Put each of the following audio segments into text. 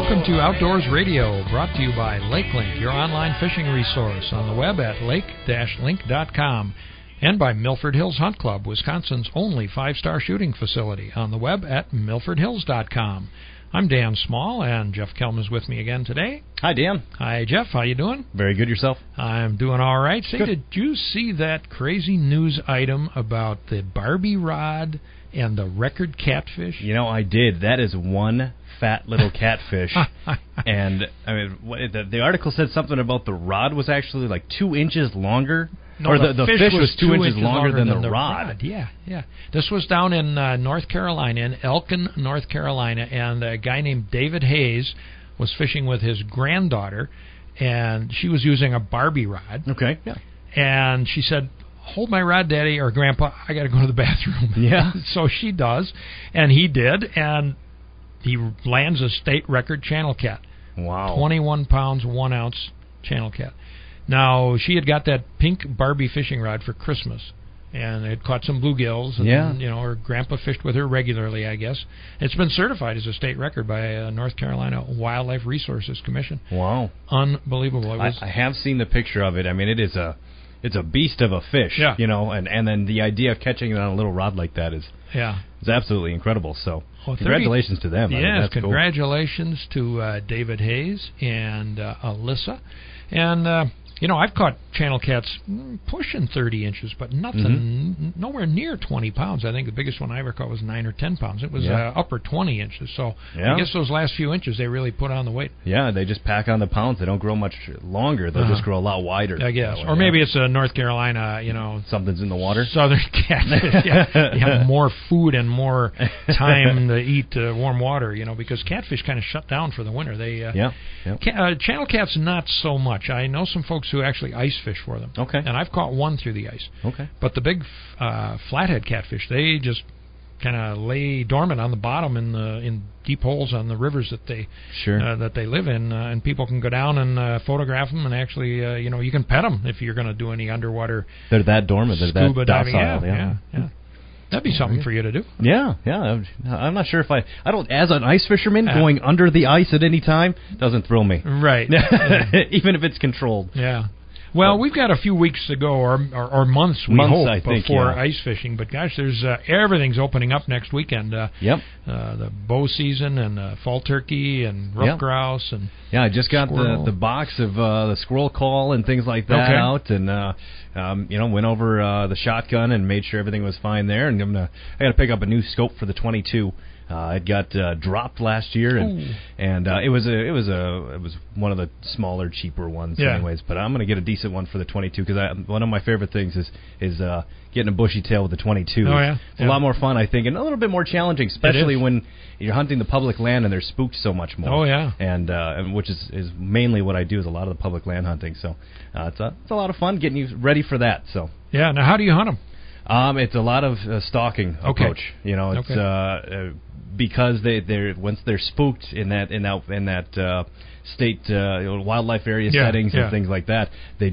Welcome to Outdoors Radio, brought to you by LakeLink, your online fishing resource, on the web at lake-link.com, and by Milford Hills Hunt Club, Wisconsin's only 5-star shooting facility, on the web at milfordhills.com. I'm Dan Small, and Jeff Kelm is with me again today. Hi, Dan. Hi, Jeff. How you doing? Very good. Yourself? I'm doing all right. Say, Good. Did you see that crazy news item about the Barbie rod and the record catfish? You know, I did. That is one fat little catfish. And, I mean, the article said something about the rod was actually like 2 inches longer. No, or the fish was 2 inches longer than the rod. Yeah. This was down in North Carolina, in Elkin, North Carolina, and a guy named David Hayes was fishing with his granddaughter, and she was using a Barbie rod. Okay, yeah. And she said, "Hold my rod, Daddy," or "Grandpa, I got to go to the bathroom." Yeah. So she does, and he did, and he lands a state record channel cat. Wow. 21 pounds, 1 ounce channel cat. Now, she had got that pink Barbie fishing rod for Christmas, and it caught some bluegills, and you know, her grandpa fished with her regularly, I guess. It's been certified as a state record by North Carolina Wildlife Resources Commission. Wow. Unbelievable. I have seen the picture of it. I mean, it's a beast of a fish, you know, and then the idea of catching it on a little rod like that is absolutely incredible. So congratulations to them. Yes, congratulations to David Hayes and Alyssa. And you know, I've caught channel cats pushing 30 inches, but nothing, nowhere near 20 pounds. I think the biggest one I ever caught was 9 or 10 pounds. It was upper 20 inches. So I guess those last few inches, they really put on the weight. Yeah, they just pack on the pounds. They don't grow much longer. They'll just grow a lot wider. I guess. Or maybe it's a North Carolina, you know. Something's in the water. Southern catfish. You have more food and more time to eat warm water, you know, because catfish kind of shut down for the winter. They channel cats, not so much. I know some folks who actually ice fish for them. Okay. And I've caught one through the ice. Okay. But the big flathead catfish, they just kind of lay dormant on the bottom in deep holes on the rivers that they live in, and people can go down and photograph them, and actually, you know, you can pet them if you're going to do any underwater. They're that dormant. They're that diving. docile. Yeah. That'd be something for you to do. Yeah. I'm not sure if I don't, as an ice fisherman, going under the ice at any time doesn't thrill me. Right. Even if it's controlled. Yeah. Well, we've got a few weeks to go, or months, hope, before ice fishing. But gosh, there's everything's opening up next weekend. The bow season and fall turkey and rough grouse and I just got the box of the squirrel call and things like that out, and you know, went over the shotgun and made sure everything was fine there. And I got to pick up a new scope for the 22. It got dropped last year, and it was one of the smaller, cheaper ones, anyways. But I'm going to get a decent one for the 22 because one of my favorite things is getting a bushy tail with the 22. It's a lot more fun, I think, and a little bit more challenging, especially when you're hunting the public land and they're spooked so much more. And which is mainly what I do, is a lot of the public land hunting. So it's a lot of fun getting you ready for that. So now how do you hunt them? It's a lot of stalking approach. You know, it's because they're once they're spooked in that state wildlife area settings and things like that, they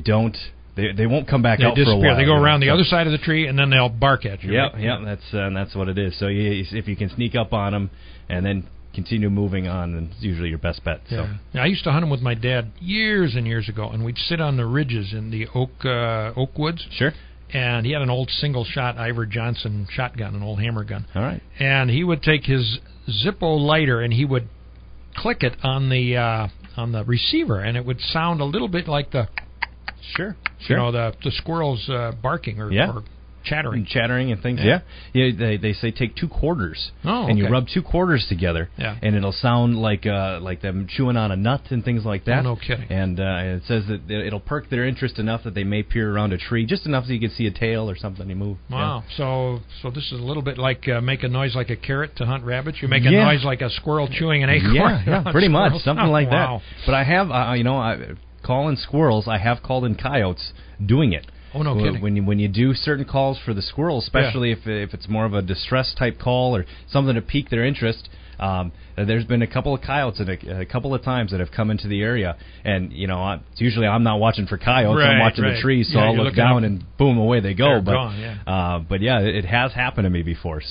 won't come back out disappear. For a while. They go around the other side of the tree and then they'll bark at you. That's what it is. So if you can sneak up on them and then continue moving on, and it's usually your best bet. So I used to hunt them with my dad years and years ago, and we'd sit on the ridges in the oak woods. Sure. And he had an old single-shot Iver Johnson shotgun, an old hammer gun. All right. And he would take his Zippo lighter and he would click it on the receiver, and it would sound a little bit like the you know, the squirrels barking or chattering and things. They say take 2 quarters and you rub 2 quarters together, and it'll sound like them chewing on a nut and things like that. No kidding. And it says that it'll perk their interest enough that they may peer around a tree just enough so you can see a tail or something to move. Wow. So this is a little bit like make a noise like a carrot to hunt rabbits. You make a noise like a squirrel chewing an acorn. Yeah, pretty much something like that. But I have calling squirrels. I have called in coyotes doing it. Oh, no kidding. When you do certain calls for the squirrels, especially if it's more of a distress type call or something to pique their interest, there's been a couple of coyotes and a couple of times that have come into the area, and usually I'm not watching for coyotes, I'm watching the trees, so I'll look down and boom, away they go. But gone, but it has happened to me before. So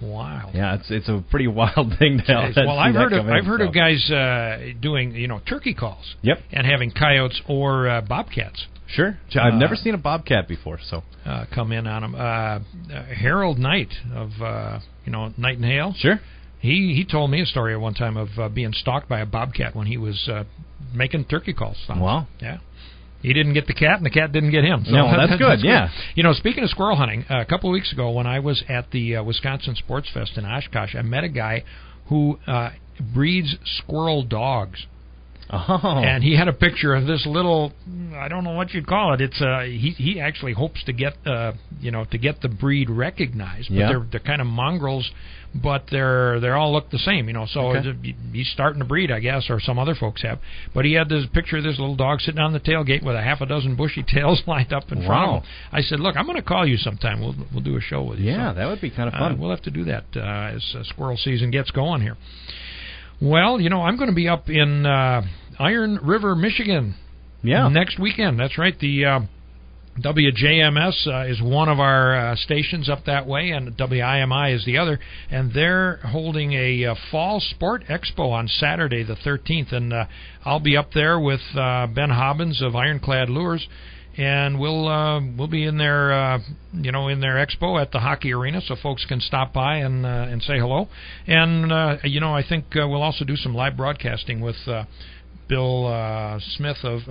Wow. Yeah, it's a pretty wild thing now. Well, I've heard of guys doing turkey calls. Yep. And having coyotes or bobcats. Sure. I've never seen a bobcat before, so come in on them. Harold Knight of Night and Hale. Sure. He told me a story at one time of being stalked by a bobcat when he was making turkey calls. Wow. Yeah. He didn't get the cat, and the cat didn't get him. So no, that's good, yeah. Good. Speaking of squirrel hunting, a couple of weeks ago when I was at the Wisconsin Sports Fest in Oshkosh, I met a guy who breeds squirrel dogs. Oh. And he had a picture of this little, I don't know what you'd call it. It's he actually hopes to get to get the breed recognized. But they're kind of mongrels, but they're all look the same, So he's starting to breed, I guess, or some other folks have. But he had this picture of this little dog sitting on the tailgate with a half a dozen bushy tails lined up in front of him. I said, look, I'm going to call you sometime. We'll do a show with you. Yeah, that would be kind of fun. We'll have to do that as squirrel season gets going here. Well, I'm going to be up in Iron River, Michigan next weekend. That's right. The WJMS is one of our stations up that way, and WIMI is the other. And they're holding a Fall Sport Expo on Saturday the 13th. And I'll be up there with Ben Hobbins of Ironclad Lures. And we'll be in their in their expo at the hockey arena, so folks can stop by and say hello. And I think we'll also do some live broadcasting with Bill Swift of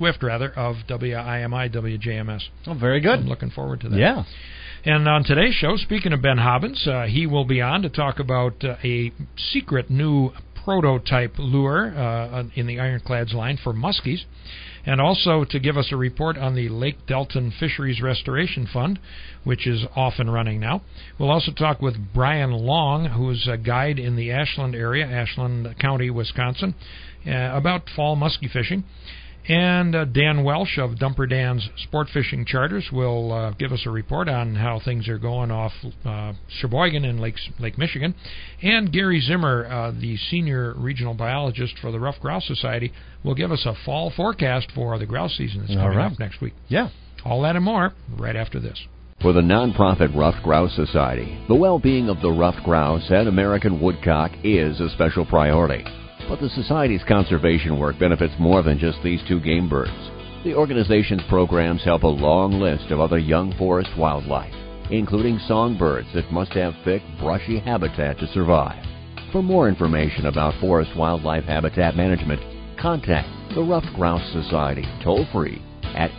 WIMI WJMS. Oh, very good. So I'm looking forward to that. Yeah. And on today's show, speaking of Ben Hobbins, he will be on to talk about a secret new prototype lure in the Ironclads line for muskies, and also to give us a report on the Lake Delton Fisheries Restoration Fund, which is off and running now. We'll also talk with Brian Long, who's a guide in the Ashland area, Ashland County, Wisconsin, about fall muskie fishing. And Dan Welsh of Dumper Dan's Sport Fishing Charters will give us a report on how things are going off Sheboygan in Lake Michigan. And Gary Zimmer, the senior regional biologist for the Ruffed Grouse Society, will give us a fall forecast for the grouse season that's coming up next week. Yeah. All that and more right after this. For the nonprofit Ruffed Grouse Society, the well-being of the ruffed grouse and American woodcock is a special priority. But the Society's conservation work benefits more than just these two game birds. The organization's programs help a long list of other young forest wildlife, including songbirds that must have thick, brushy habitat to survive. For more information about forest wildlife habitat management, contact the Ruffed Grouse Society toll-free at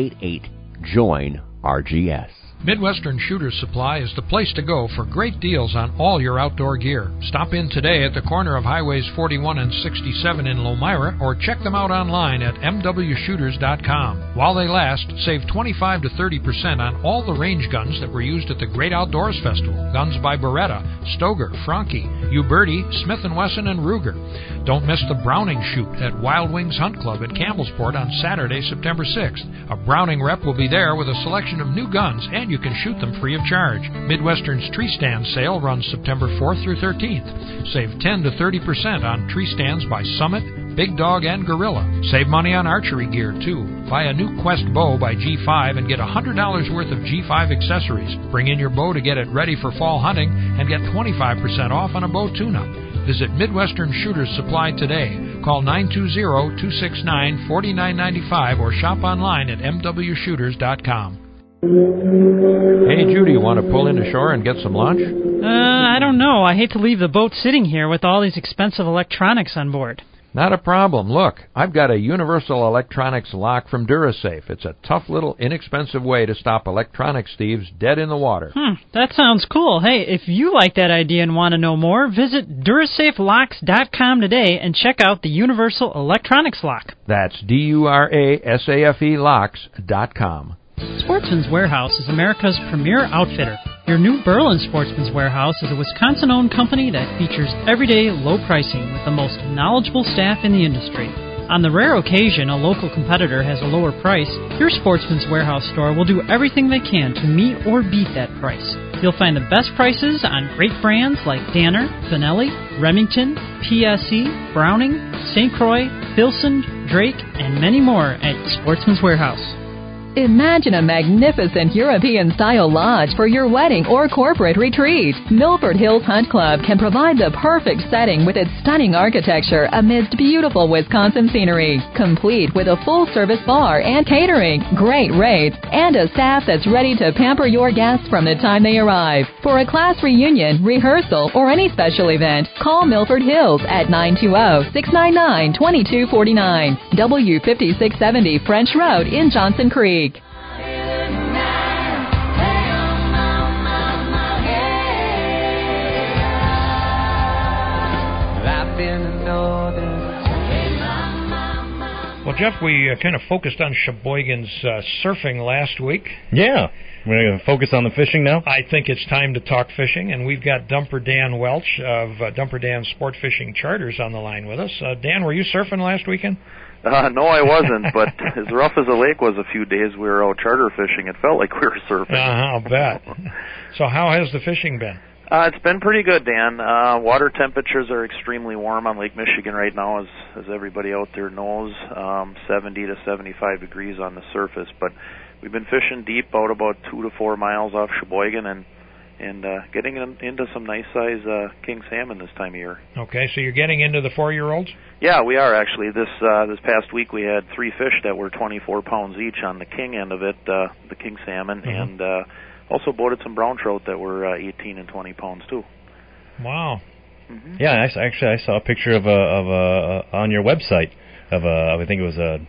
888-JOIN-RGS. Midwestern Shooter's Supply is the place to go for great deals on all your outdoor gear. Stop in today at the corner of Highways 41 and 67 in Lomira, or check them out online at mwshooters.com. While they last, save 25 to 30% on all the range guns that were used at the Great Outdoors Festival. Guns by Beretta, Stoeger, Franke, Uberti, Smith & Wesson, and Ruger. Don't miss the Browning Shoot at Wild Wings Hunt Club at Campbellsport on Saturday, September 6th. A Browning rep will be there with a selection of new guns, and you can shoot them free of charge. Midwestern's Tree Stand sale runs September 4th through 13th. Save 10 to 30% on tree stands by Summit, Big Dog, and Gorilla. Save money on archery gear, too. Buy a new Quest bow by G5 and get $100 worth of G5 accessories. Bring in your bow to get it ready for fall hunting and get 25% off on a bow tune-up. Visit Midwestern Shooters Supply today. Call 920-269-4995 or shop online at mwshooters.com. Hey, Judy, you want to pull into shore and get some lunch? I don't know. I hate to leave the boat sitting here with all these expensive electronics on board. Not a problem. Look, I've got a universal electronics lock from Durasafe. It's a tough little inexpensive way to stop electronics thieves dead in the water. That sounds cool. Hey, if you like that idea and want to know more, visit DuraSafeLocks.com today and check out the universal electronics lock. That's DURASAFE locks.com. Sportsman's Warehouse is America's premier outfitter. Your new Berlin Sportsman's Warehouse is a Wisconsin-owned company that features everyday low pricing with the most knowledgeable staff in the industry. On the rare occasion a local competitor has a lower price, your Sportsman's Warehouse store will do everything they can to meet or beat that price. You'll find the best prices on great brands like Danner, Benelli, Remington, PSE, Browning, St. Croix, Filson, Drake, and many more at Sportsman's Warehouse. Imagine a magnificent European-style lodge for your wedding or corporate retreat. Milford Hills Hunt Club can provide the perfect setting with its stunning architecture amidst beautiful Wisconsin scenery, complete with a full-service bar and catering, great rates, and a staff that's ready to pamper your guests from the time they arrive. For a class reunion, rehearsal, or any special event, call Milford Hills at 920-699-2249, W5670 French Road in Johnson Creek. Well, Jeff, we kind of focused on Sheboygan's surfing last week. Yeah. We're going to focus on the fishing now? I think it's time to talk fishing, and we've got Dumper Dan Welch of Dumper Dan Sport Fishing Charters on the line with us. Dan, were you surfing last weekend? No, I wasn't, but as rough as the lake was a few days we were out charter fishing, it felt like we were surfing. I'll bet. So how has the fishing been? It's been pretty good, Dan. Water temperatures are extremely warm on Lake Michigan right now, as everybody out there knows, 70 to 75 degrees on the surface. But we've been fishing deep out about 2 to 4 miles off Sheboygan and getting into some nice size king salmon this time of year. Okay, so you're getting into the 4-year-olds? Yeah, we are actually. This past week we had 3 fish that were 24 pounds each on the king end of it, the king salmon, and also boated some brown trout that were 18 and 20 pounds too. Wow. Mm-hmm. Yeah, I saw a picture of on your website of I think it was a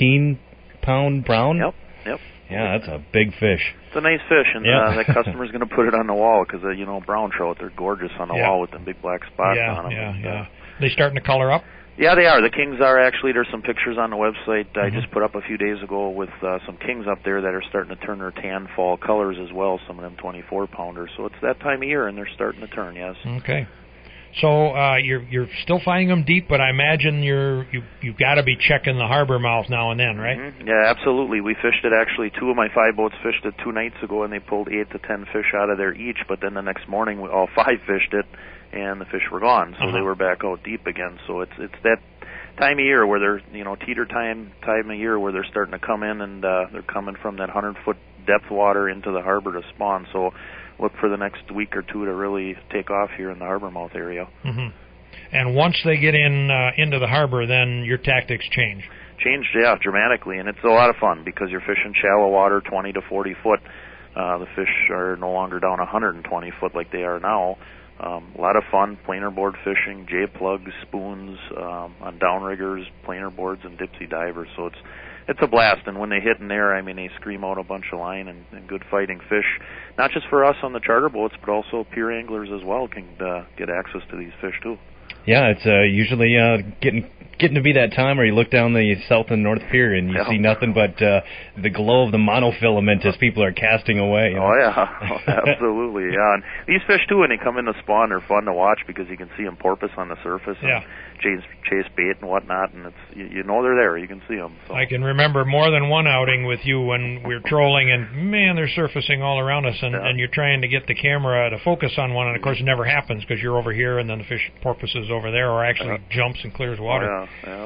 19-pound brown. Yep. Yeah, that's a big fish. It's a nice fish, and that customer's going to put it on the wall because brown trout, they're gorgeous on the wall with the big black spots on them. Yeah. They starting to color up? Yeah, they are. The kings are actually. There's some pictures on the website I just put up a few days ago with some kings up there that are starting to turn their tan fall colors as well. Some of them 24-pounders. So it's that time of year, and they're starting to turn. Yes. Okay. So you're still finding them deep, but I imagine you've got to be checking the harbor mouth now and then, right? Mm-hmm. Yeah, absolutely. We fished it actually. 2 of my 5 boats fished it 2 nights ago, and they pulled 8 to 10 fish out of there each. But then the next morning, all 5 fished it, and the fish were gone. So they were back out deep again. So it's that time of year where they're teeter time of year where they're starting to come in, and they're coming from that 100-foot depth water into the harbor to spawn. So look for the next week or 2 to really take off here in the harbor mouth area. Mm-hmm. And once they get into the harbor, then your tactics change. Changed, yeah, dramatically, and it's a lot of fun because you're fishing shallow water, 20 to 40 foot. The fish are no longer down 120 foot like they are now. A lot of fun, planer board fishing, J-plugs, spoons, on downriggers, planer boards, and dipsy divers. So it's a blast, and when they hit in there, I mean, they scream out a bunch of line and good fighting fish. Not just for us on the charter boats, but also pier anglers as well can get access to these fish too. Yeah, it's usually getting to be that time where you look down the south and north pier and you see nothing but the glow of the monofilament as people are casting away. Oh yeah, absolutely. Yeah, and these fish too, when they come in the spawn, they're fun to watch because you can see them porpoise on the surface and chase bait and whatnot, and it's they're there. You can see them. So. I can remember more than one outing with you when we were trolling, and man, they're surfacing all around us, and you're trying to get the camera to focus on one, and of course it never happens because you're over here and then the fish porpoises over there, or actually jumps and clears water.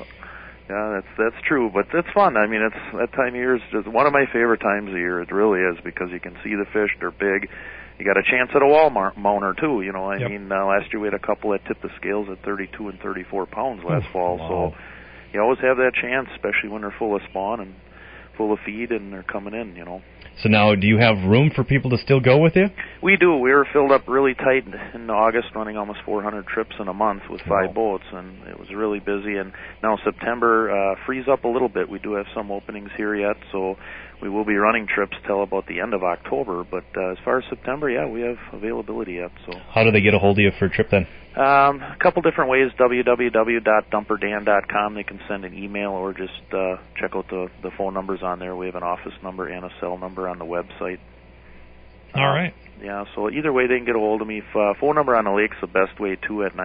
Yeah, that's true, but it's fun. I mean, it's that time of year is just one of my favorite times of year. It really is because you can see the fish; they're big. You got a chance at a wall mouner too. I mean, last year we had a couple that tipped the scales at 32 and 34 pounds last fall. Wow. So you always have that chance, especially when they're full of spawn and full of feed and they're coming in. So now, do you have room for people to still go with you? We do. We were filled up really tight in August, running almost 400 trips in a month with 5 boats, and it was really busy. And now September frees up a little bit. We do have some openings here yet, so we will be running trips till about the end of October. But as far as September, we have availability yet. So how do they get a hold of you for a trip then? A couple different ways. www.dumperdan.com. They can send an email or just check out the phone numbers on there. We have an office number and a cell number on the website. All right. Yeah, so either way they can get a hold of me. Phone number on the lake's the best way too, at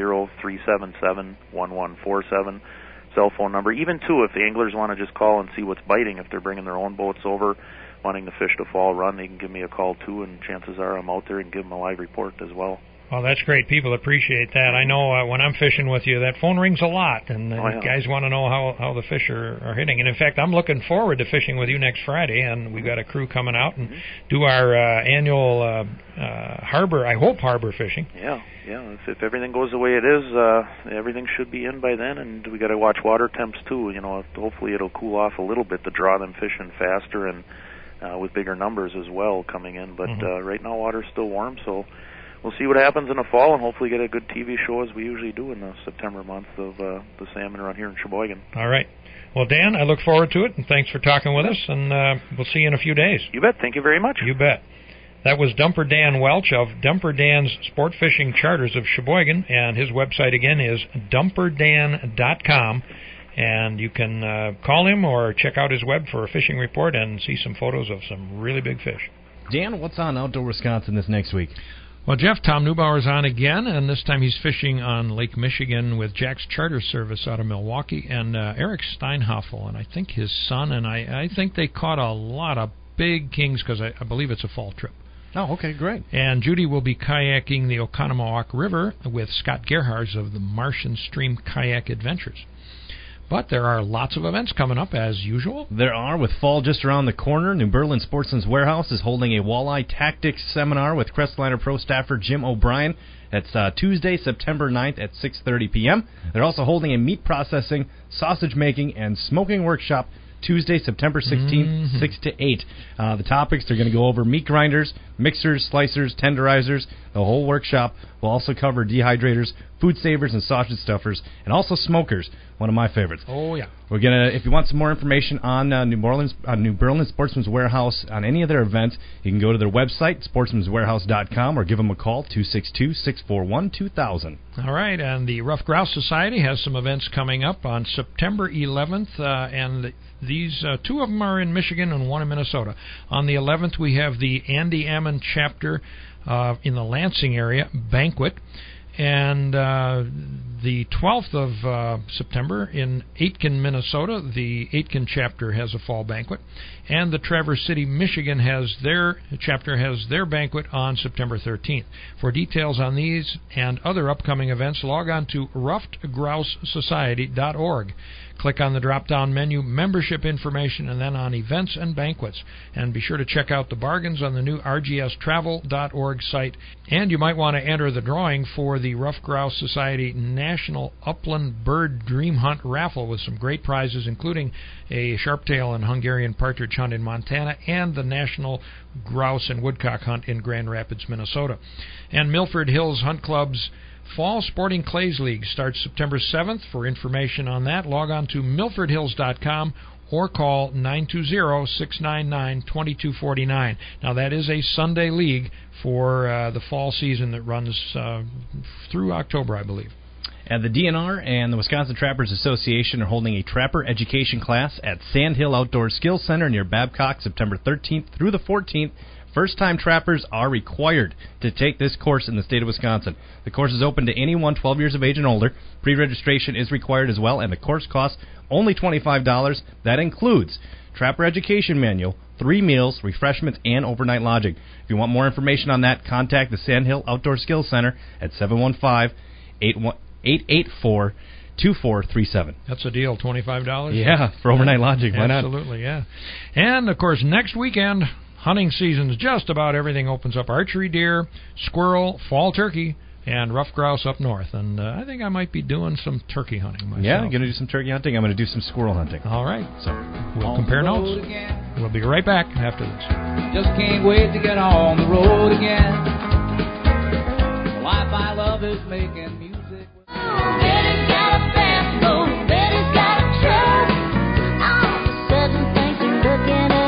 920-377-1147. Cell phone number. Even too, if the anglers want to just call and see what's biting, if they're bringing their own boats over, wanting the fish to fall run, they can give me a call too, and chances are I'm out there and give them a live report as well. Well, that's great. People appreciate that. I know when I'm fishing with you, that phone rings a lot, and guys want to know how the fish are hitting. And, in fact, I'm looking forward to fishing with you next Friday, and we've got a crew coming out and do our annual harbor fishing. Yeah. If everything goes the way it is, everything should be in by then, and we got to watch water temps, too. Hopefully it'll cool off a little bit to draw them fish in faster and with bigger numbers as well coming in. But right now water's still warm, so we'll see what happens in the fall and hopefully get a good TV show as we usually do in the September month of the salmon around here in Sheboygan. All right. Well, Dan, I look forward to it, and thanks for talking with us, and we'll see you in a few days. You bet. Thank you very much. You bet. That was Dumper Dan Welch of Dumper Dan's Sport Fishing Charters of Sheboygan, and his website again is dumperdan.com, and you can call him or check out his web for a fishing report and see some photos of some really big fish. Dan, what's on Outdoor Wisconsin this next week? Well, Jeff, Tom Neubauer's on again, and this time he's fishing on Lake Michigan with Jack's Charter Service out of Milwaukee, and Eric Steinhoffel, and I think his son, and I think they caught a lot of big kings because I believe it's a fall trip. Oh, okay, great. And Judy will be kayaking the Oconomowoc River with Scott Gerhards of the Martian Stream Kayak Adventures. But there are lots of events coming up, as usual. There are, with fall just around the corner. New Berlin Sportsman's Warehouse is holding a walleye tactics seminar with Crestliner Pro staffer Jim O'Brien. That's Tuesday, September 9th at 6:30 p.m. They're also holding a meat processing, sausage making, and smoking workshop Tuesday, September 16th, 6 to 8. The topics, they're going to go over meat grinders, mixers, slicers, tenderizers. The whole workshop will also cover dehydrators, food savers, and sausage stuffers, and also smokers, one of my favorites. Oh, yeah. We're going to, if you want some more information on New Berlin Sportsman's Warehouse, on any of their events, you can go to their website, sportsmanswarehouse.com, or give them a call, 262-641-2000. All right, and the Rough Grouse Society has some events coming up on September 11th, and these two of them are in Michigan and one in Minnesota. On the 11th, we have the Andy Ammon chapter in the Lansing area banquet. And the 12th of September in Aitkin, Minnesota, the Aitkin chapter has a fall banquet. And the Traverse City, Michigan has their banquet on September 13th. For details on these and other upcoming events, log on to ruffedgrousesociety.org. Click on the drop-down menu, Membership Information, and then on Events and Banquets. And be sure to check out the bargains on the new rgstravel.org site. And you might want to enter the drawing for the Rough Grouse Society National Upland Bird Dream Hunt Raffle with some great prizes, including a sharptail and Hungarian partridge hunt in Montana and the National Grouse and Woodcock Hunt in Grand Rapids, Minnesota. And Milford Hills Hunt Club's Fall Sporting Clays League starts September 7th. For information on that, log on to milfordhills.com or call 920-699-2249. Now, that is a Sunday league for the fall season that runs through October, I believe. And the DNR and the Wisconsin Trappers Association are holding a trapper education class at Sandhill Outdoor Skills Center near Babcock, September 13th through the 14th. First-time trappers are required to take this course in the state of Wisconsin. The course is open to anyone 12 years of age and older. Pre-registration is required as well, and the course costs only $25. That includes Trapper Education Manual, 3 meals, refreshments, and overnight lodging. If you want more information on that, contact the Sandhill Outdoor Skills Center at 715-884-2437. That's a deal, $25? Yeah, for overnight lodging. Why not? Absolutely, yeah. And, of course, next weekend, hunting season's just about everything opens up. Archery deer, squirrel, fall turkey, and rough grouse up north. And I think I might be doing some turkey hunting myself. Yeah, I'm going to do some turkey hunting. I'm going to do some squirrel hunting. All right. So we'll compare notes. We'll be right back after this. Just can't wait to get on the road again. The life I love is making music. Betty's got a backbone. Betty's got a truck. All of a sudden things are looking up.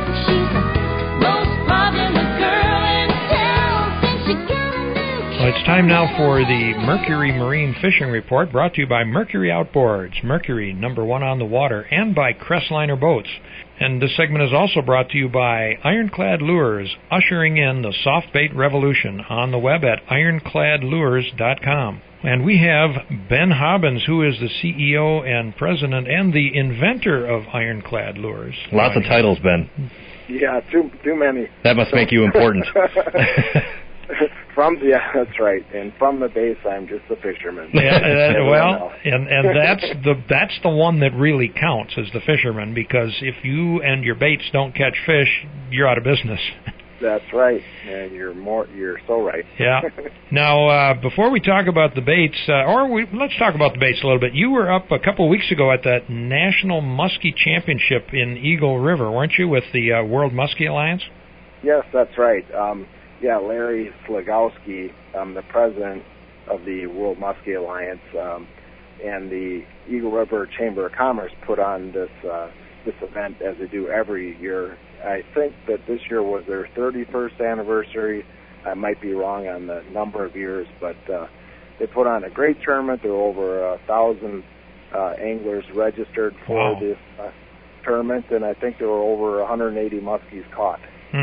Well, it's time now for the Mercury Marine Fishing Report, brought to you by Mercury Outboards, Mercury, #1 on the water, and by Crestliner Boats. And this segment is also brought to you by Ironclad Lures, ushering in the soft bait revolution on the web at ironcladlures.com. And we have Ben Hobbins, who is the CEO and president and the inventor of Ironclad Lures. Lots of titles, Ben. Yeah, too many. That must make you important. that's right. And from the base, I'm just a fisherman. Well, and that's the one that really counts as the fisherman, because if you and your baits don't catch fish, you're out of business. That's right, and you're so right. Yeah. Now, before we talk about the baits, let's talk about the baits a little bit. You were up a couple of weeks ago at that National Muskie Championship in Eagle River, weren't you, with the World Muskie Alliance? Yes, that's right. Larry Slagowski, the president of the World Muskie Alliance, and the Eagle River Chamber of Commerce put on this event as they do every year. I think that this year was their 31st anniversary. I might be wrong on the number of years, but they put on a great tournament. There were over 1,000 anglers registered for this tournament, and I think there were over 180 muskies caught.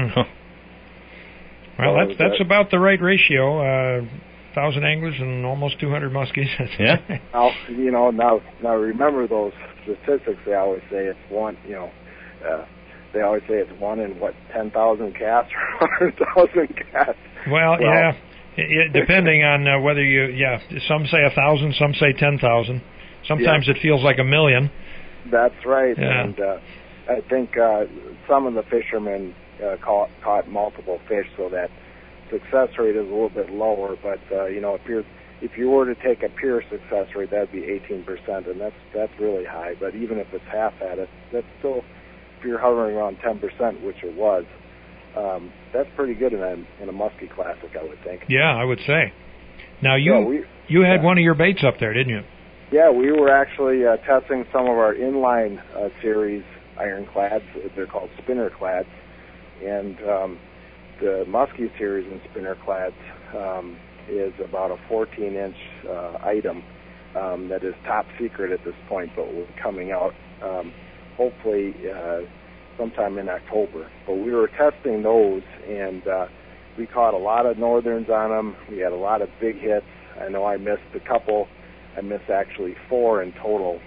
Well, that's about the right ratio. 1,000 anglers and almost 200 muskies. Yeah. Now remember those statistics. They always say it's one. They always say it's one in 10,000 casts or 100,000 casts. Well, yeah. Depending on whether some say 1,000, some say 10,000. Sometimes it feels like 1,000,000. That's right. Yeah. And I think some of the fishermen caught multiple fish, so that success rate is a little bit lower. But if you were to take a pure success rate, that'd be 18%, and that's really high. But even if it's half that, that's still, if you're hovering around 10%, which it was, that's pretty good in a muskie classic, I would think. Yeah, I would say. Now you had one of your baits up there, didn't you? Yeah, we were actually testing some of our inline series ironclads. They're called spinner clads, and the muskie series in spinner clads is about a 14-inch item that is top secret at this point, but will be coming out hopefully sometime in October. But we were testing those, and we caught a lot of northerns on them. We had a lot of big hits. I know I missed a couple. I missed actually 4 in total,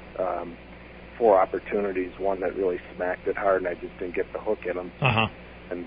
4 opportunities, one that really smacked it hard, and I just didn't get the hook in them. Uh-huh. And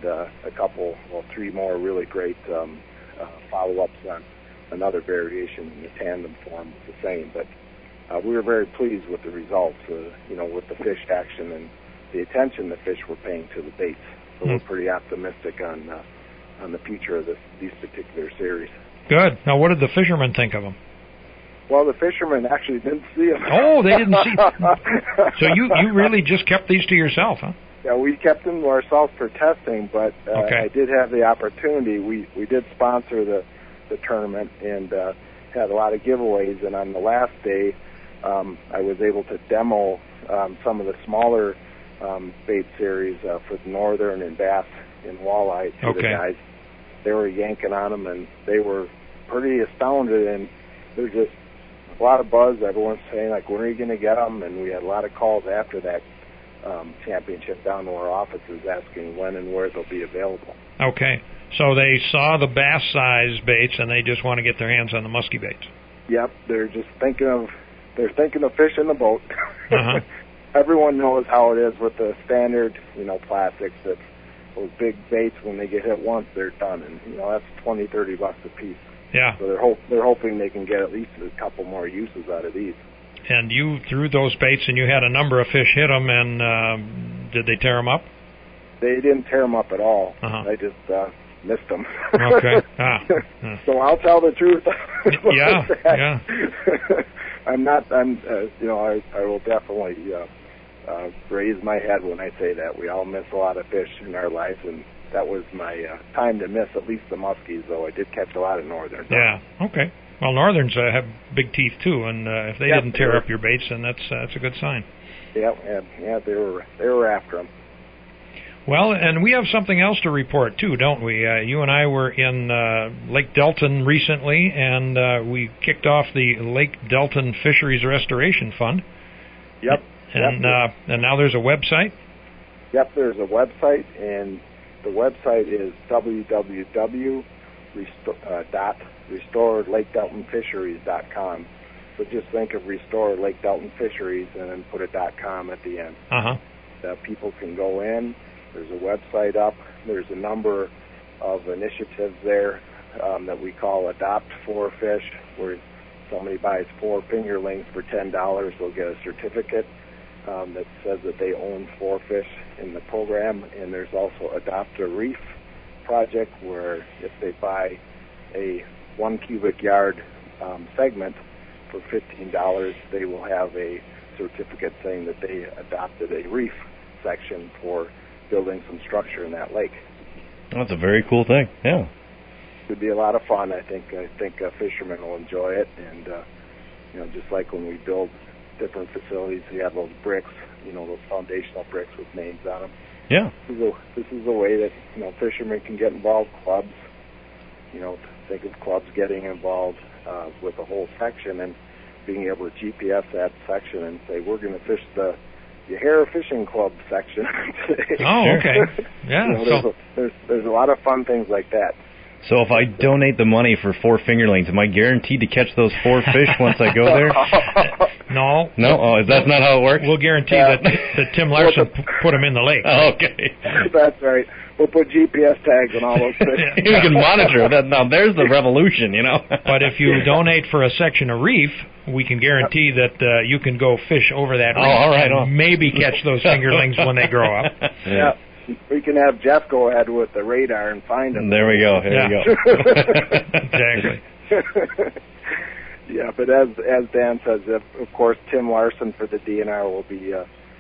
3 more really great follow-ups on another variation in the tandem form, the same. But we were very pleased with the results, with the fish action and the attention the fish were paying to the baits. So we're pretty optimistic on the future of these particular series. Good. Now, what did the fishermen think of them? Well, the fishermen actually didn't see them. Oh, they didn't see them. So you really just kept these to yourself, huh? Yeah, we kept them to ourselves for testing, but I did have the opportunity. We did sponsor the tournament and had a lot of giveaways, and on the last day, I was able to demo some of the smaller bait series for the northern and bass and walleye to the guys. They were yanking on them, and they were pretty astounded, and there's just a lot of buzz. Everyone's saying, like, when are you going to get them? And we had a lot of calls after that championship down to our offices asking when and where they'll be available. Okay. So they saw the bass size baits, and they just want to get their hands on the muskie baits. Yep. They're thinking of fish in the boat. Uh-huh. Everyone knows how it is with the standard, plastics, that those big baits, when they get hit once, they're done. And, that's $20-$30 a piece. Yeah. So they're hoping they can get at least a couple more uses out of these. And you threw those baits, and you had a number of fish hit them, and did they tear them up? They didn't tear them up at all. Uh-huh. I just missed them. Okay. So I'll tell the truth. Yeah. I will definitely raise my head when I say that. We all miss a lot of fish in our lives, and that was my time to miss at least the muskies, though I did catch a lot of northerns. Yeah, okay. Well, northerns have big teeth, too, and if they didn't tear up your baits, then that's a good sign. Yeah, they were after them. Well, and we have something else to report, too, don't we? You and I were in Lake Delton recently, and we kicked off the Lake Delton Fisheries Restoration Fund. Yep. And now there's a website? Yep, there's a website, and the website is www.restorelakedeltonfisheries.com. So just think of Restore Lake Delton Fisheries and then put a .com at the end. Uh-huh. People can go in. There's a website up. There's a number of initiatives there that we call Adopt 4 Fish, where somebody buys 4 fingerlings for $10, they'll get a certificate that says that they own 4 fish in the program. And there's also Adopt a Reef project, where if they buy a 1 cubic yard segment for $15, they will have a certificate saying that they adopted a reef section for building some structure in that lake. That's a very cool thing. Yeah, it would be a lot of fun. I think fishermen will enjoy it, and just like when we build different facilities, we have those bricks, those foundational bricks with names on them. Yeah, this is a way that fishermen can get involved. Clubs, think of clubs getting involved with a whole section and being able to GPS that section and say, we're going to fish the Yahara Fishing Club section today. Oh, okay. Yeah. There's a lot of fun things like that. So if I donate the money for 4 fingerlings, am I guaranteed to catch those 4 fish once I go there? No. No? Oh, that's not how it works? We'll guarantee that Tim Larson put them in the lake. Oh, okay. That's right. We'll put GPS tags on all those fish. You can monitor that. Now, there's the revolution, But if you donate for a section of reef, we can guarantee that you can go fish over that reef. All right. And maybe catch those fingerlings when they grow up. Yeah. We can have Jeff go ahead with the radar and find them. There we go. There you go. Exactly. Yeah, but as Dan says, of course, Tim Larson for the DNR will be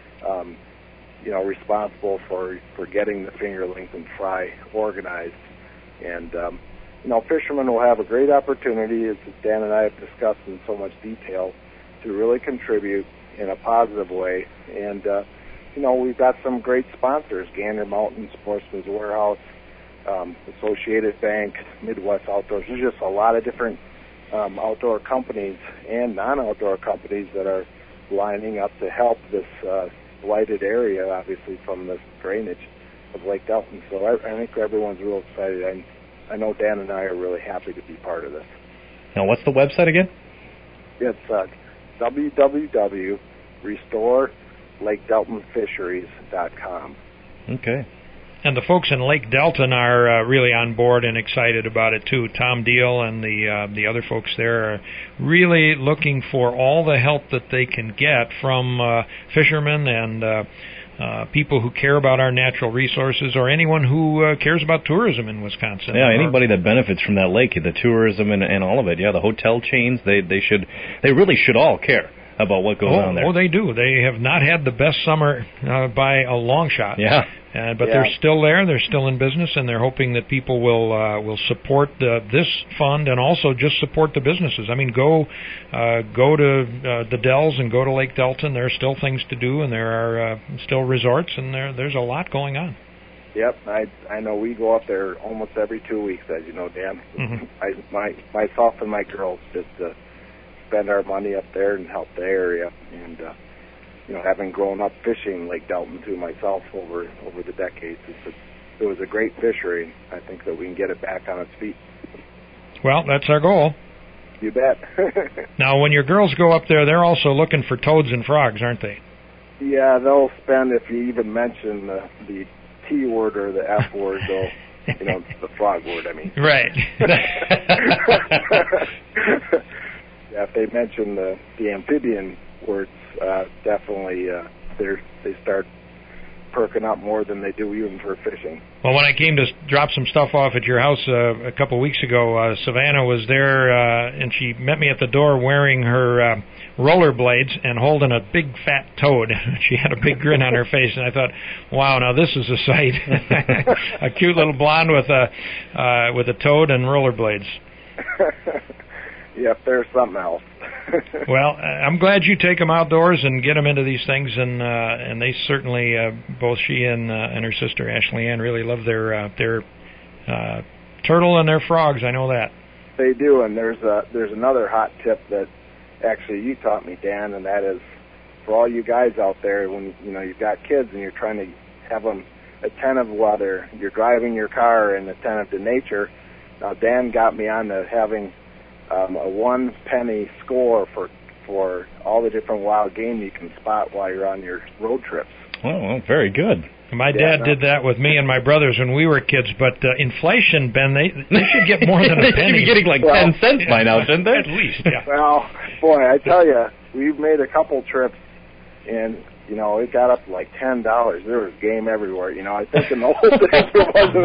responsible for getting the fingerlings and fry organized. And, fishermen will have a great opportunity, as Dan and I have discussed in so much detail, to really contribute in a positive way. And, we've got some great sponsors, Gander Mountain, Sportsman's Warehouse, Associated Bank, Midwest Outdoors. There's just a lot of different outdoor companies and non-outdoor companies that are lining up to help this blighted area, obviously, from the drainage of Lake Delton. So I think everyone's real excited. I know Dan and I are really happy to be part of this. Now, what's the website again? It's www.RestoreLakeDeltonFisheries.com. Okay. And the folks in Lake Delton are really on board and excited about it, too. Tom Deal and the other folks there are really looking for all the help that they can get from fishermen and people who care about our natural resources, or anyone who cares about tourism in Wisconsin. Yeah, anybody that benefits from that lake, the tourism and all of it. Yeah, the hotel chains, they really should all care about what goes on there. Oh, they do. They have not had the best summer by a long shot. Yeah. But they're still there. They're still in business, and they're hoping that people will support this fund and also just support the businesses. I mean, go to the Dells and go to Lake Delton. There are still things to do, and there are still resorts, and there's a lot going on. Yep, I know we go up there almost every 2 weeks, as you know, Dan. Mm-hmm. Myself and my girls just spend our money up there and help the area, and having grown up fishing Lake Delton too myself over the decades, it was a great fishery, and I think that we can get it back on its feet. Well, that's our goal. You bet. Now, when your girls go up there, they're also looking for toads and frogs, aren't they? Yeah, they'll spend, if you even mention the T word or the F word, they'll, the frog word, I mean. Right. Yeah, if they mention the amphibian words, definitely they start perking up more than they do even for fishing. Well, when I came to drop some stuff off at your house a couple of weeks ago, Savannah was there, and she met me at the door wearing her rollerblades and holding a big fat toad. She had a big grin on her face, and I thought, wow, now this is a sight. A cute little blonde with a toad and rollerblades. Yep, there's something else. Well, I'm glad you take them outdoors and get them into these things, and they certainly, both she and her sister Ashley Ann, really love their turtle and their frogs. I know that. They do, and there's another hot tip that actually you taught me, Dan, and that is for all you guys out there when you've got kids and you're trying to have them attentive while you're driving your car and attentive to nature. Now, Dan got me on to having a 1 penny score for all the different wild game you can spot while you're on your road trips. Oh, well, very good. My dad did that with me and my brothers when we were kids, but inflation, Ben, they should get more than a penny. They should be getting like 10 cents by now, shouldn't they? At least, yeah. Well, boy, I tell you, we've made a couple trips, and, it got up to like $10. There was game everywhere. I think in the old days it wasn't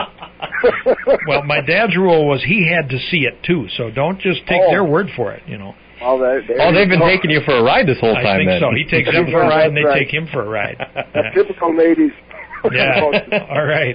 as much. Well, my dad's rule was he had to see it, too, so don't just take their word for it, Well, they've been taking you for a ride this whole time, I think then. so. He takes them for a ride, and they take him for a ride. That's typical ladies. Yeah, all right.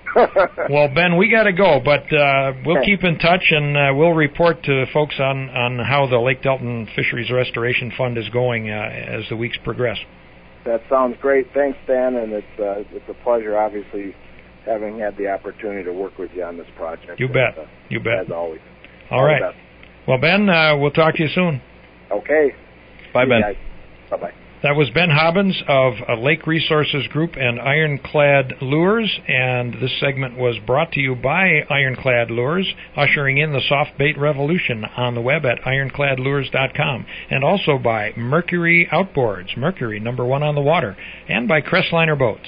Well, Ben, we got to go, but we'll keep in touch, and we'll report to folks on how the Lake Delton Fisheries Restoration Fund is going as the weeks progress. That sounds great. Thanks, Dan, and it's a pleasure, obviously, having had the opportunity to work with you on this project. You bet. You bet. As always. All right. Well, Ben, we'll talk to you soon. Okay. Bye, Ben. Bye-bye. That was Ben Hobbins of Lake Resources Group and Ironclad Lures, and this segment was brought to you by Ironclad Lures, ushering in the soft bait revolution on the web at ironcladlures.com, and also by Mercury Outboards, Mercury, #1 on the water, and by Crestliner Boats.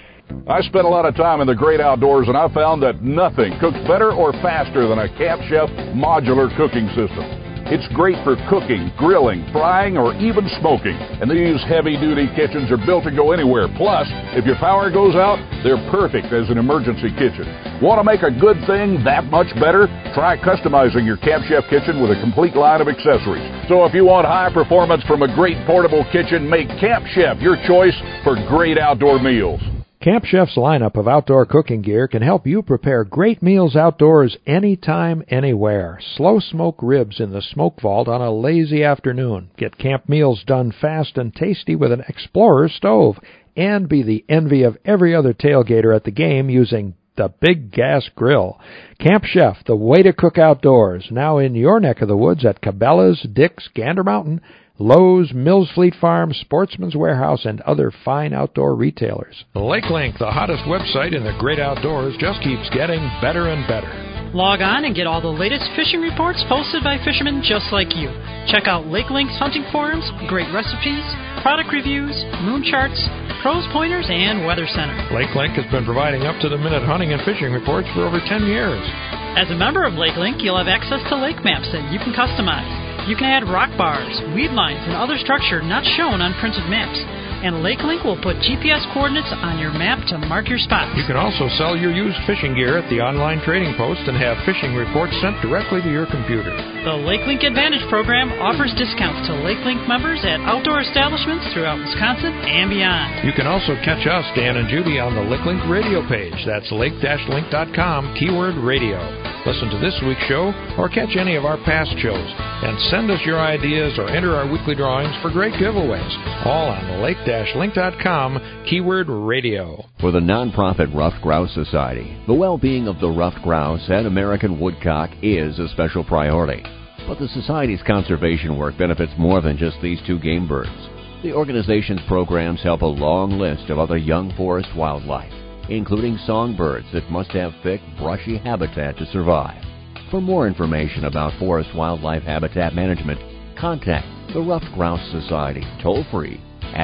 I spent a lot of time in the great outdoors, and I found that nothing cooks better or faster than a Camp Chef modular cooking system. It's great for cooking, grilling, frying, or even smoking. And these heavy-duty kitchens are built to go anywhere. Plus, if your power goes out, they're perfect as an emergency kitchen. Want to make a good thing that much better? Try customizing your Camp Chef kitchen with a complete line of accessories. So if you want high performance from a great portable kitchen, make Camp Chef your choice for great outdoor meals. Camp Chef's lineup of outdoor cooking gear can help you prepare great meals outdoors anytime, anywhere. Slow smoke ribs in the smoke vault on a lazy afternoon. Get camp meals done fast and tasty with an Explorer stove. And be the envy of every other tailgater at the game using the Big Gas Grill. Camp Chef, the way to cook outdoors. Now in your neck of the woods at Cabela's, Dick's, Gander Mountain, Lowe's, Mills Fleet Farm, Sportsman's Warehouse, and other fine outdoor retailers. LakeLink, the hottest website in the great outdoors, just keeps getting better and better. Log on and get all the latest fishing reports posted by fishermen just like you. Check out LakeLink's hunting forums, great recipes, product reviews, moon charts, pros pointers, and weather center. LakeLink has been providing up-to-the-minute hunting and fishing reports for over 10 years. As a member of LakeLink, you'll have access to lake maps that you can customize. You can add rock bars, weed lines, and other structure not shown on printed maps. And LakeLink will put GPS coordinates on your map to mark your spots. You can also sell your used fishing gear at the online trading post and have fishing reports sent directly to your computer. The LakeLink Advantage program offers discounts to LakeLink members at outdoor establishments throughout Wisconsin and beyond. You can also catch us, Dan and Judy, on the LakeLink radio page. That's lake-link.com, keyword radio. Listen to this week's show or catch any of our past shows. And send us your ideas or enter our weekly drawings for great giveaways. All on the lake-link.com, keyword radio. For the nonprofit Ruffed Grouse Society, the well-being of the ruffed grouse and American woodcock is a special priority. But the Society's conservation work benefits more than just these two game birds. The organization's programs help a long list of other young forest wildlife, including songbirds that must have thick, brushy habitat to survive. For more information about forest wildlife habitat management, contact the Ruffed Grouse Society toll-free at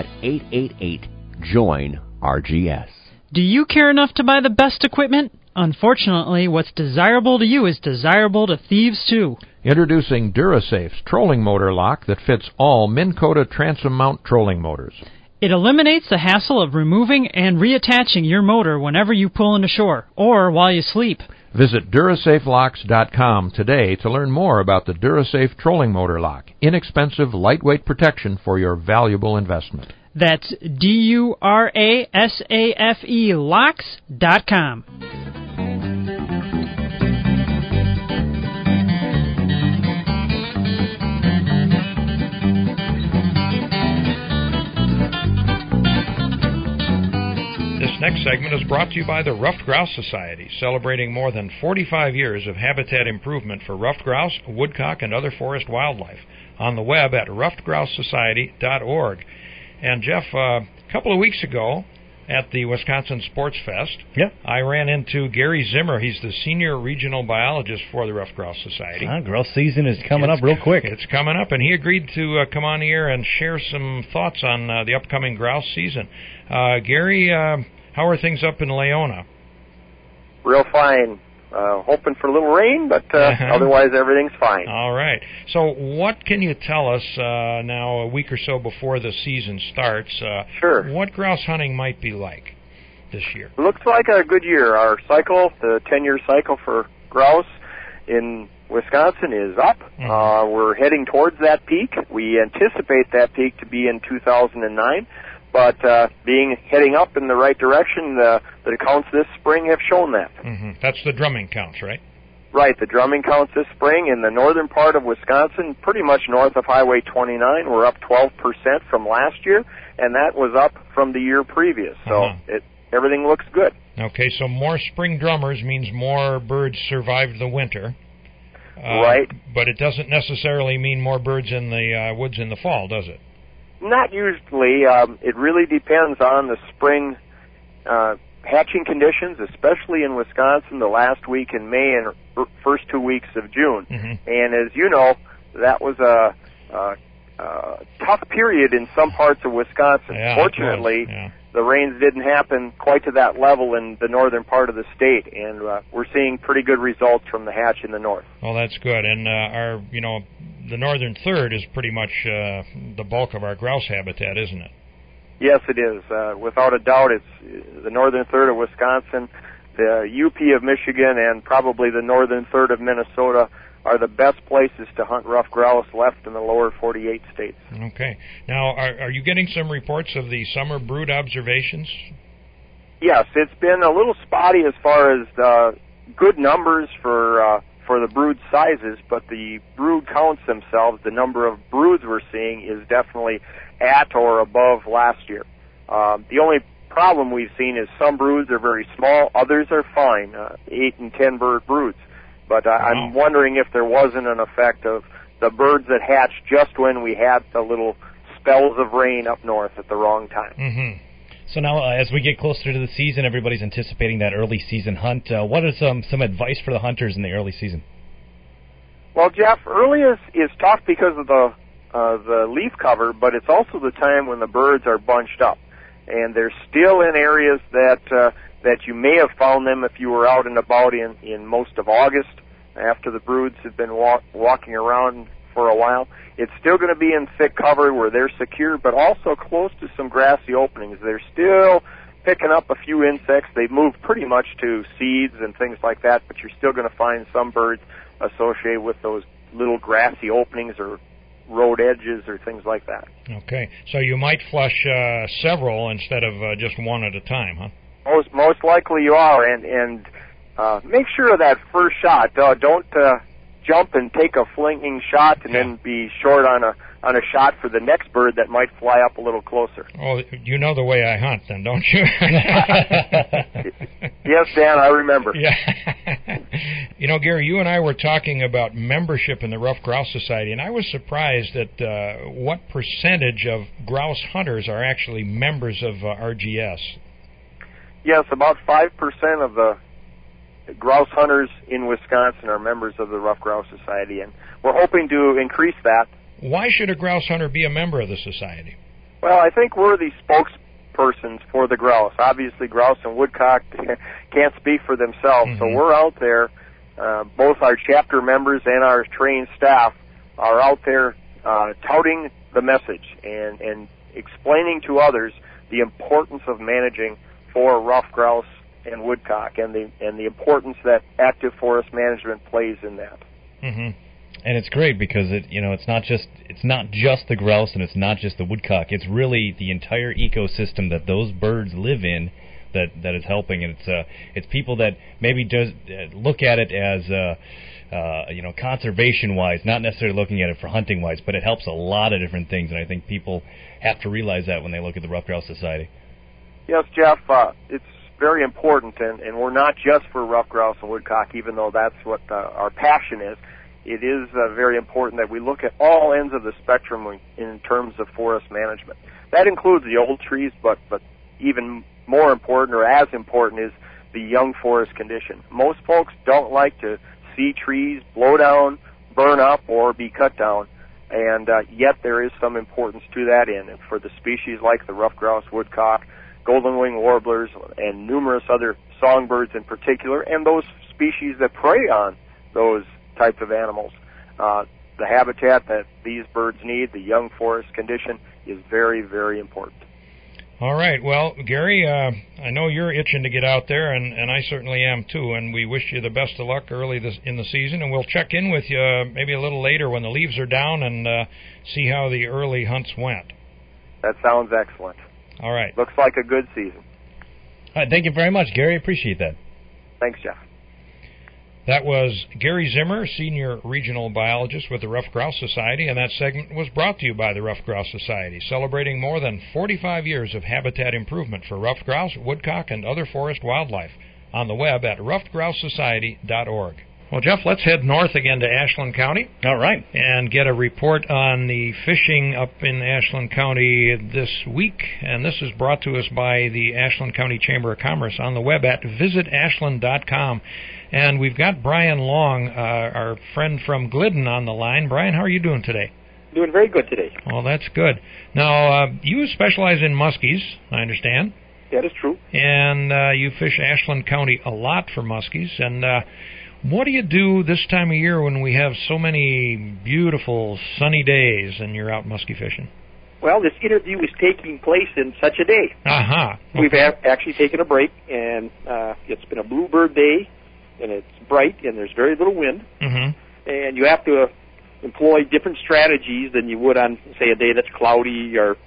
888-JOIN-RGS. Do you care enough to buy the best equipment? Unfortunately, what's desirable to you is desirable to thieves too. Introducing Durasafe's trolling motor lock that fits all Minn Kota transom mount trolling motors. It eliminates the hassle of removing and reattaching your motor whenever you pull into shore or while you sleep. Visit DuraSafeLocks.com today to learn more about the Durasafe trolling motor lock. Inexpensive, lightweight protection for your valuable investment. That's DURASAFE locks.com. This next segment is brought to you by the Ruffed Grouse Society, celebrating more than 45 years of habitat improvement for ruffed grouse, woodcock, and other forest wildlife. On the web at ruffedgrousesociety.org. And Jeff, a couple of weeks ago at the Wisconsin Sports Fest, I ran into Gary Zimmer. He's the senior regional biologist for the Ruffed Grouse Society. Grouse season is coming up real quick. It's coming up, and he agreed to come on the air and share some thoughts on the upcoming grouse season. Gary, How are things up in Leona? Real fine. Hoping for a little rain, but otherwise everything's fine. All right. So what can you tell us now a week or so before the season starts? Sure. What grouse hunting might be like this year? Looks like a good year. Our cycle, the 10-year cycle for grouse in Wisconsin is up. Mm-hmm. We're heading towards that peak. We anticipate that peak to be in 2009. But heading up in the right direction, the counts this spring have shown that. Mm-hmm. That's the drumming counts, right? Right, the drumming counts this spring in the northern part of Wisconsin, pretty much north of Highway 29, we're up 12% from last year, and that was up from the year previous. So everything looks good. Okay, so more spring drummers means more birds survived the winter. Right. But it doesn't necessarily mean more birds in the woods in the fall, does it? Not usually. It really depends on the spring hatching conditions, especially in Wisconsin the last week in May and first 2 weeks of June. Mm-hmm. And as you know, that was a tough period in some parts of Wisconsin. Yeah, Fortunately, the rains didn't happen quite to that level in the northern part of the state, and we're seeing pretty good results from the hatch in the north. Well, that's good. And the northern third is pretty much the bulk of our grouse habitat, isn't it? Yes, it is. Without a doubt, it's the northern third of Wisconsin, the UP of Michigan, and probably the northern third of Minnesota are the best places to hunt rough grouse left in the lower 48 states. Okay. Now, are you getting some reports of the summer brood observations? Yes, it's been a little spotty as far as good numbers for the brood sizes, but the brood counts themselves, the number of broods we're seeing is definitely at or above last year. The only problem we've seen is some broods are very small, others are fine, 8 and 10 bird broods. But I'm wondering if there wasn't an effect of the birds that hatched just when we had the little spells of rain up north at the wrong time. Mm-hmm. So now, as we get closer to the season, everybody's anticipating that early season hunt. What is some advice for the hunters in the early season? Well, Jeff, early is tough because of the leaf cover, but it's also the time when the birds are bunched up, and they're still in areas that you may have found them if you were out and about in most of August after the broods have been walking around for a while. It's still going to be in thick cover where they're secure, but also close to some grassy openings. They're still picking up a few insects. They've moved pretty much to seeds and things like that, but you're still going to find some birds associated with those little grassy openings or road edges or things like that. Okay, so you might flush several instead of just one at a time, huh? Most likely you are, and make sure of that first shot. Don't jump and take a flinging shot and then be short on a shot for the next bird that might fly up a little closer. Oh, you know the way I hunt, then, don't you? Yes, Dan, I remember. Yeah. Gary, you and I were talking about membership in the Rough Grouse Society, and I was surprised at what percentage of grouse hunters are actually members of RGS. Yes, about 5% of the grouse hunters in Wisconsin are members of the Rough Grouse Society, and we're hoping to increase that. Why should a grouse hunter be a member of the society? Well, I think we're the spokespersons for the grouse. Obviously, grouse and woodcock can't speak for themselves, so we're out there. Both our chapter members and our trained staff are out there touting the message and explaining to others the importance of managing for rough grouse and woodcock, and the importance that active forest management plays in that. Mm-hmm. And it's great because it's not just the grouse and it's not just the woodcock. It's really the entire ecosystem that those birds live in that is helping, and it's people that maybe does look at it as conservation wise, not necessarily looking at it for hunting wise, but it helps a lot of different things, and I think people have to realize that when they look at the Rough Grouse Society. Yes, Jeff, it's very important, and we're not just for rough grouse and woodcock, even though that's what our passion is. It is very important that we look at all ends of the spectrum in terms of forest management. That includes the old trees, but even more important, or as important, is the young forest condition. Most folks don't like to see trees blow down, burn up, or be cut down, and yet there is some importance to that. And for the species like the rough grouse, woodcock, golden wing warblers, and numerous other songbirds in particular, and those species that prey on those types of animals. The habitat that these birds need, the young forest condition, is very, very important. All right. Well, Gary, I know you're itching to get out there, and I certainly am too, and we wish you the best of luck early in the season, and we'll check in with you maybe a little later when the leaves are down and see how the early hunts went. That sounds excellent. All right. Looks like a good season. All right, thank you very much, Gary. Appreciate that. Thanks, Jeff. That was Gary Zimmer, Senior Regional Biologist with the Ruffed Grouse Society, and that segment was brought to you by the Ruffed Grouse Society, celebrating more than 45 years of habitat improvement for ruffed grouse, woodcock, and other forest wildlife. On the web at ruffedgrousesociety.org. Well, Jeff, let's head north again to Ashland County. All right. And get a report on the fishing up in Ashland County this week. And this is brought to us by the Ashland County Chamber of Commerce on the web at visitashland.com. And we've got Brian Long, our friend from Glidden, on the line. Brian, how are you doing today? Doing very good today. Well, that's good. Now, you specialize in muskies, I understand. That is true. And you fish Ashland County a lot for muskies. And what do you do this time of year when we have so many beautiful sunny days and you're out muskie fishing? Well, this interview is taking place in such a day. Uh-huh. Okay. We've actually taken a break, and it's been a bluebird day, and it's bright, and there's very little wind. Mm-hmm. And you have to employ different strategies than you would on, say, a day that's cloudy or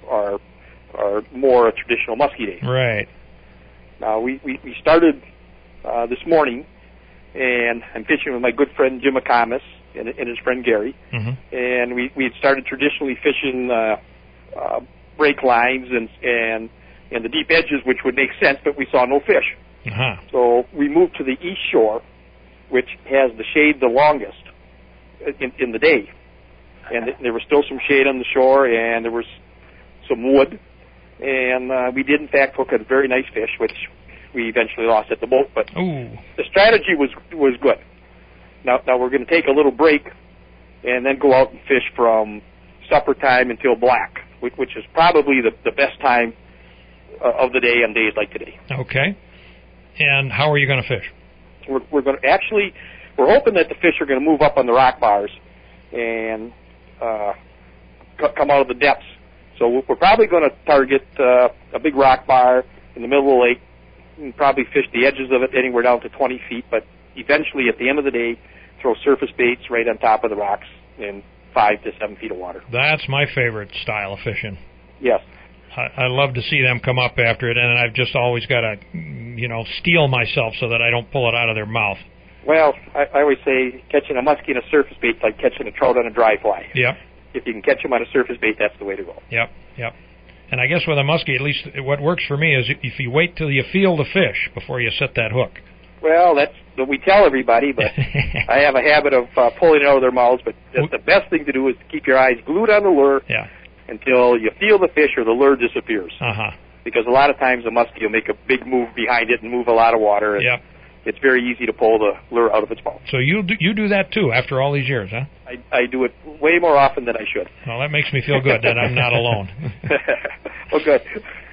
more a traditional muskie day. Right. Now, we started this morning, and I'm fishing with my good friend Jim McComas and his friend Gary. Mm-hmm. And we had started traditionally fishing break lines and the deep edges, which would make sense, but we saw no fish. Uh-huh. So we moved to the east shore, which has the shade the longest in the day. And there was still some shade on the shore, and there was some wood. And we did, in fact, hook a very nice fish, which we eventually lost at the boat. But the strategy was good. Now we're going to take a little break and then go out and fish from supper time until black, which is probably the best time of the day on days like today. Okay. And how are you going to fish? We're going to we're hoping that the fish are going to move up on the rock bars and come out of the depths. So we're probably going to target a big rock bar in the middle of the lake and probably fish the edges of it anywhere down to 20 feet, but eventually at the end of the day, throw surface baits right on top of the rocks in 5 to 7 feet of water. That's my favorite style of fishing. Yes. I love to see them come up after it, and I've just always got to, steel myself so that I don't pull it out of their mouth. Well, I always say catching a muskie in a surface bait is like catching a trout on a dry fly. Yep. If you can catch them on a surface bait, that's the way to go. Yep. And I guess with a muskie, at least what works for me is if you wait till you feel the fish before you set that hook. Well, that's what we tell everybody, but I have a habit of pulling it out of their mouths. But the best thing to do is to keep your eyes glued on the lure until you feel the fish or the lure disappears. Uh-huh. Because a lot of times a muskie will make a big move behind it and move a lot of water. And it's very easy to pull the lure out of its mouth. So you do that too after all these years, huh? I do it way more often than I should. Well, that makes me feel good that I'm not alone. Well, good.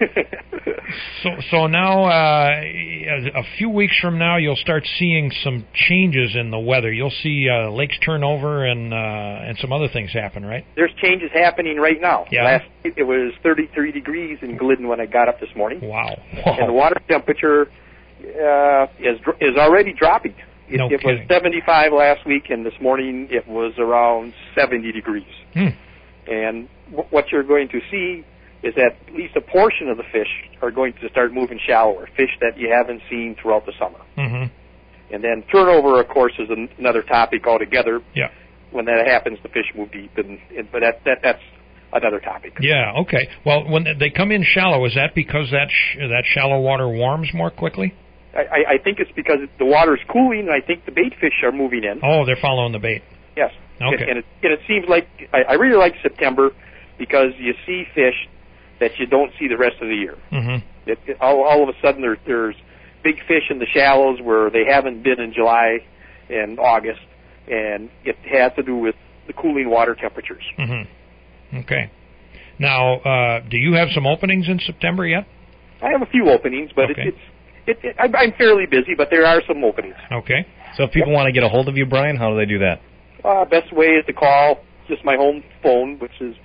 So now, a few weeks from now, you'll start seeing some changes in the weather. You'll see lakes turn over and some other things happen, right? There's changes happening right now. Yeah. Last night it was 33 degrees in Glidden when I got up this morning. Wow. And the water temperature is already dropping. It was 75 last week, and this morning it was around 70 degrees. And what you're going to see is that at least a portion of the fish are going to start moving shallower, fish that you haven't seen throughout the summer. Mm-hmm. And then turnover, of course, is another topic altogether. Yeah. When that happens, the fish move deep, but that's another topic. Yeah, okay. Well, when they come in shallow, is that because that shallow water warms more quickly? I think it's because the water is cooling, and I think the bait fish are moving in. Oh, they're following the bait. Yes. Okay. And it seems like I really like September because you see fish that you don't see the rest of the year. Mm-hmm. All of a sudden there's big fish in the shallows where they haven't been in July and August, and it has to do with the cooling water temperatures. Mm-hmm. Okay. Now, do you have some openings in September yet? I have a few openings, but Okay. I'm fairly busy, but there are some openings. Okay. So if people want to get a hold of you, Brian, how do they do that? Best way is to call just my home phone, which is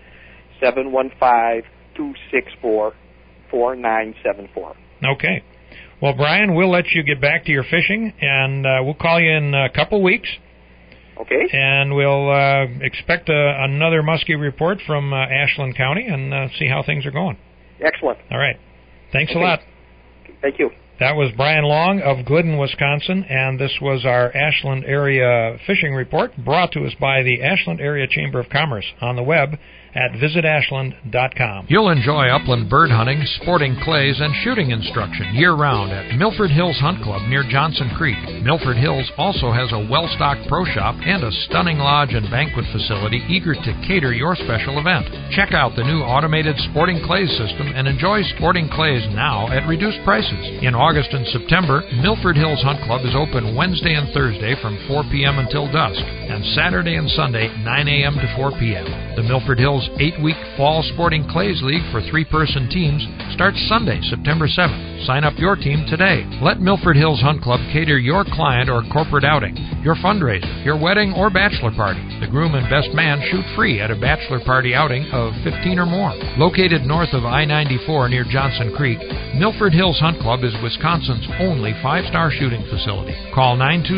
715-264-4974. Okay. Well, Brian, we'll let you get back to your fishing, and we'll call you in a couple weeks. Okay. And we'll expect another muskie report from Ashland County and see how things are going. Excellent. All right. Thanks a Okay. lot. Thank you. That was Brian Long of Glidden, Wisconsin, and this was our Ashland Area Fishing Report brought to us by the Ashland Area Chamber of Commerce on the web at visitashland.com. You'll enjoy upland bird hunting, sporting clays, and shooting instruction year-round at Milford Hills Hunt Club near Johnson Creek. Milford Hills also has a well-stocked pro shop and a stunning lodge and banquet facility eager to cater your special event. Check out the new automated sporting clays system and enjoy sporting clays now at reduced prices. In August and September, Milford Hills Hunt Club is open Wednesday and Thursday from 4 p.m. until dusk, and Saturday and Sunday 9 a.m. to 4 p.m. The Milford Hills 8-week Fall Sporting Clays League for 3-person teams starts Sunday, September 7th. Sign up your team today. Let Milford Hills Hunt Club cater your client or corporate outing, your fundraiser, your wedding or bachelor party. The groom and best man shoot free at a bachelor party outing of 15 or more. Located north of I-94 near Johnson Creek, Milford Hills Hunt Club is Wisconsin's only 5-star shooting facility. Call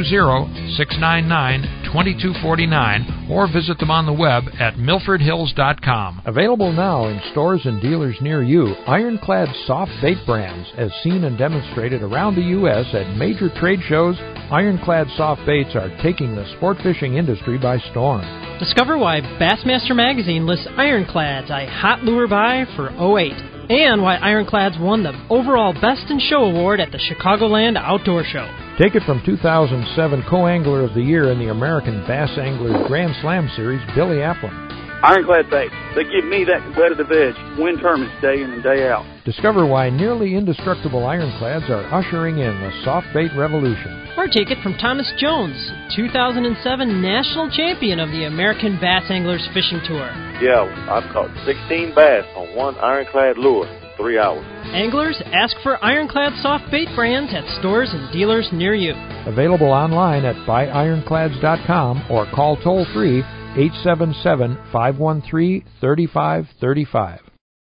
920-699-2249 or visit them on the web at milfordhills.com. Available now in stores and dealers near you, ironclad soft bait brands, as seen and demonstrated around the U.S. at major trade shows. Ironclad soft baits are taking the sport fishing industry by storm. Discover why Bassmaster Magazine lists ironclads a hot lure buy for 08, and why ironclads won the overall Best in Show award at the Chicagoland Outdoor Show. Take it from 2007 Co-Angler of the Year in the American Bass Anglers Grand Slam Series, Billy Applin. Ironclad baits. They give me that competitive edge. Win tournaments day in and day out. Discover why nearly indestructible ironclads are ushering in the soft bait revolution. Or take it from Thomas Jones, 2007 national champion of the American Bass Anglers Fishing Tour. Yeah, I've caught 16 bass on one ironclad lure in 3 hours. Anglers, ask for Ironclad soft bait brands at stores and dealers near you. Available online at buyironclads.com or call toll-free 877-513-3535.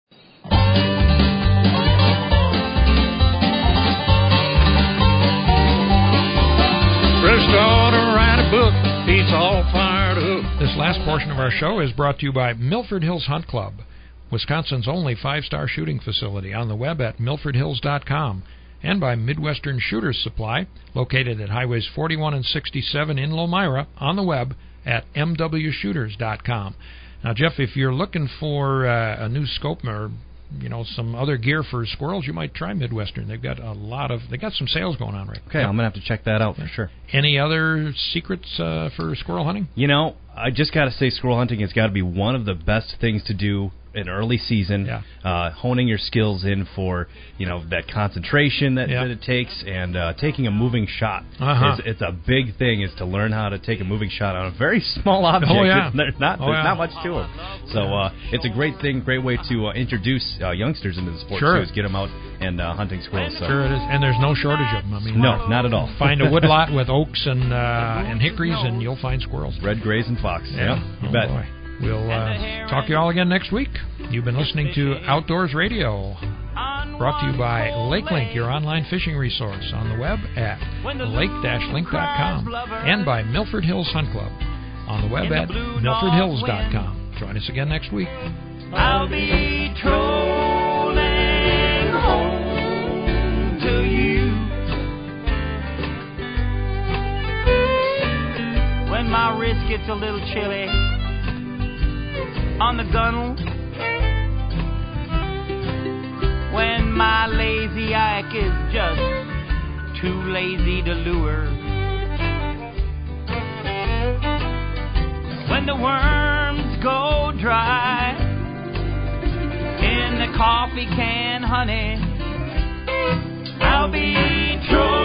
Fresh start to write a book, it's all fired up. This last portion of our show is brought to you by Milford Hills Hunt Club, Wisconsin's only 5-star shooting facility, on the web at milfordhills.com, and by Midwestern Shooters Supply, located at Highways 41 and 67 in Lomira, on the web at mwshooters.com. Now, Jeff, if you're looking for a new scope or some other gear for squirrels, you might try Midwestern. They've got some sales going on right now. Okay, I'm gonna have to check that out for sure. Any other secrets for squirrel hunting? I just got to say, squirrel hunting has got to be one of the best things to do in early season. Honing your skills in for that concentration that it takes, and taking a moving shot. It's a big thing, is to learn how to take a moving shot on a very small object. There's not much to them. So it's a great thing, great way to introduce youngsters into the sport too, is get them out and hunting squirrels. So. Sure it is, and there's no shortage of them. I mean, no, not at all. Find a woodlot with oaks and hickories, and you'll find squirrels. Red, grays, and fox. Yeah, you bet. Boy. We'll talk to you all again next week. You've been listening to Outdoors Radio, brought to you by LakeLink, your online fishing resource, on the web at lake-link.com, and by Milford Hills Hunt Club, on the web at milfordhills.com. Join us again next week. I'll be trolling home to you when my wrist gets a little chilly on the gunnel, when my lazy ike is just too lazy to lure, when the worms go dry in the coffee can, honey, I'll be trolling